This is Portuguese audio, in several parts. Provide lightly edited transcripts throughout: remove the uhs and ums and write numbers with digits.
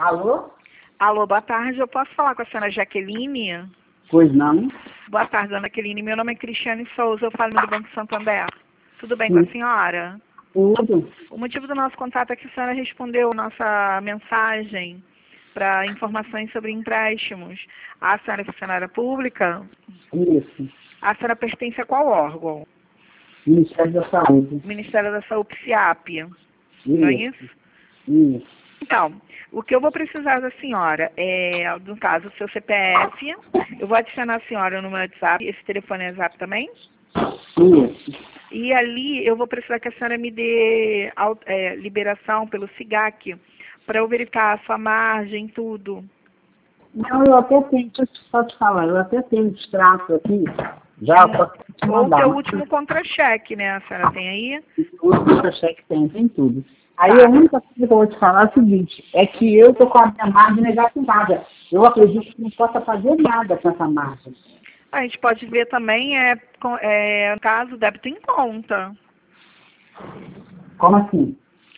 Alô? Alô, boa tarde. Eu posso falar com a senhora Jaqueline? Pois não? Boa tarde, dona Jaqueline. Meu nome é Cristiane Souza. Eu falo do Banco Santander. Tudo bem com a Sim. senhora? Tudo. O motivo do nosso contato é que a senhora respondeu nossa mensagem para informações sobre empréstimos. A senhora é funcionária pública? Isso. A senhora pertence a qual órgão? Ministério da Saúde. Ministério da Saúde, PSIAP. Não é isso? Isso. Então, o que eu vou precisar da senhora é, no caso, o seu CPF. Eu vou adicionar a senhora no meu WhatsApp. Esse telefone é WhatsApp também? Isso. E ali eu vou precisar que a senhora me dê liberação pelo SIGAC para eu verificar a sua margem, tudo. Não, eu até tenho, deixa eu só te falar, eu até tenho extrato aqui. Já posso te Ou o mandar. teu mas último contra-cheque, né? A senhora tem aí? O último cheque tem tudo. Aí Tá. a única coisa que eu vou te falar é o seguinte, é que eu tô com a minha margem negativada. Eu acredito que não possa fazer nada com essa margem. A gente pode ver também, no caso, débito em conta. Como assim?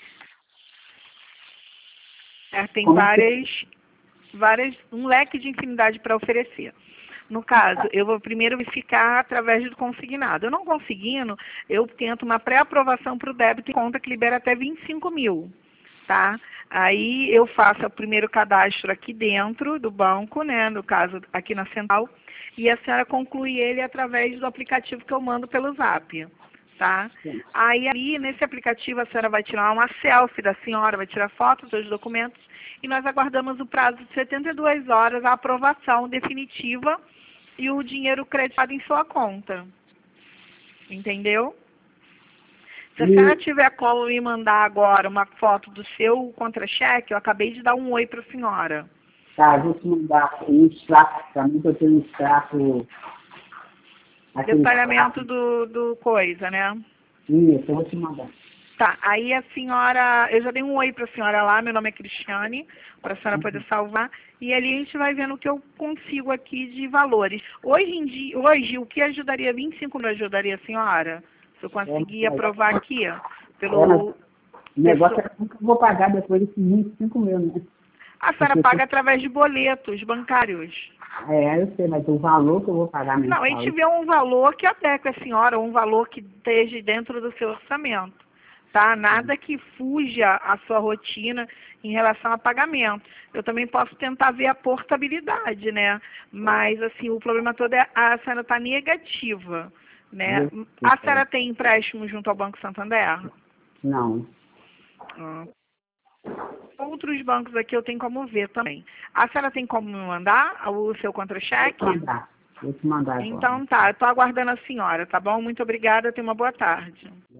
Tem Como assim? um leque de infinidade para oferecer. No caso, eu vou primeiro verificar através do consignado. Eu não conseguindo, eu tento uma pré-aprovação para o débito em conta que libera até 25 mil, tá? Aí eu faço o primeiro cadastro aqui dentro do banco, né? No caso, aqui na central, e a senhora conclui ele através do aplicativo que eu mando pelo Zap, tá? Aí ali, nesse aplicativo, a senhora vai tirar uma selfie da senhora, vai tirar fotos dos documentos, e nós aguardamos o prazo de 72 horas, a aprovação definitiva e o dinheiro creditado em sua conta. Entendeu? Se a senhora tiver como me mandar agora uma foto do seu contra-cheque, eu acabei de dar um oi para a senhora. Tá, vou te mandar um extrato para mim, que eu tenho um extrato. Detalhamento do coisa, né? Isso, eu vou te mandar. Tá, aí a senhora, eu já dei um oi para a senhora lá, meu nome é Cristiane, para a senhora poder salvar, e ali a gente vai vendo o que eu consigo aqui de valores. Hoje o que ajudaria, 25 mil ajudaria a senhora? Se eu conseguir aprovar aqui, ó, pelo... O negócio é que eu vou pagar depois desses 25 mil, né? A senhora paga através de boletos bancários. É, eu sei, mas o valor que eu vou pagar mensal... Não, a gente vê um valor que adequa a senhora, um valor que esteja dentro do seu orçamento, tá? Nada que fuja a sua rotina em relação a pagamento. Eu também posso tentar ver a portabilidade, né? Mas, assim, o problema todo é a senhora está negativa, né? A senhora tem empréstimo junto ao Banco Santander? Não. Ah. Outros bancos aqui eu tenho como ver também. A senhora tem como me mandar o seu contra-cheque? Vou te mandar agora. Então tá, eu estou aguardando a senhora, tá bom? Muito obrigada, tenha uma boa tarde.